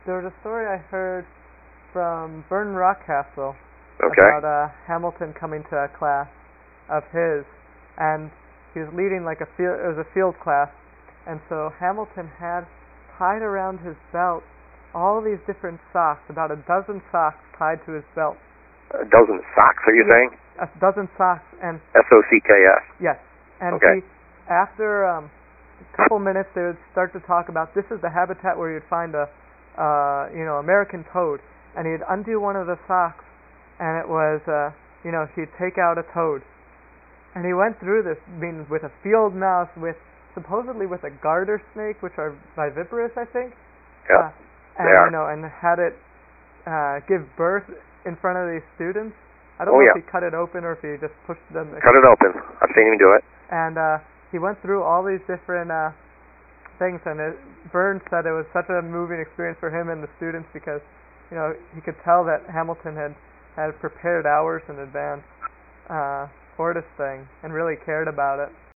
there was a story I heard from Vernon Rockcastle Okay. about Hamilton coming to a class of his, and he was leading like it was a field class, and so Hamilton had tied around his belt all these different socks, about a dozen socks tied to his belt. A dozen socks, are you saying? A dozen socks, and SOCKS. yes, and Okay. after a couple minutes, they would start to talk about this is the habitat where you'd find a American toad, and he'd undo one of the socks, and it was he'd take out a toad, and he went through this means with a field mouse, supposedly with a garter snake, which are viviparous, I think. Yeah. And they are. and had it give birth in front of these students. I don't Oh, know yeah. if he cut it open or if he just pushed them. Cut it open. I've seen him do it. And he went through all these different things, and Vern said it was such a moving experience for him and the students because he could tell that Hamilton had prepared hours in advance for this thing and really cared about it.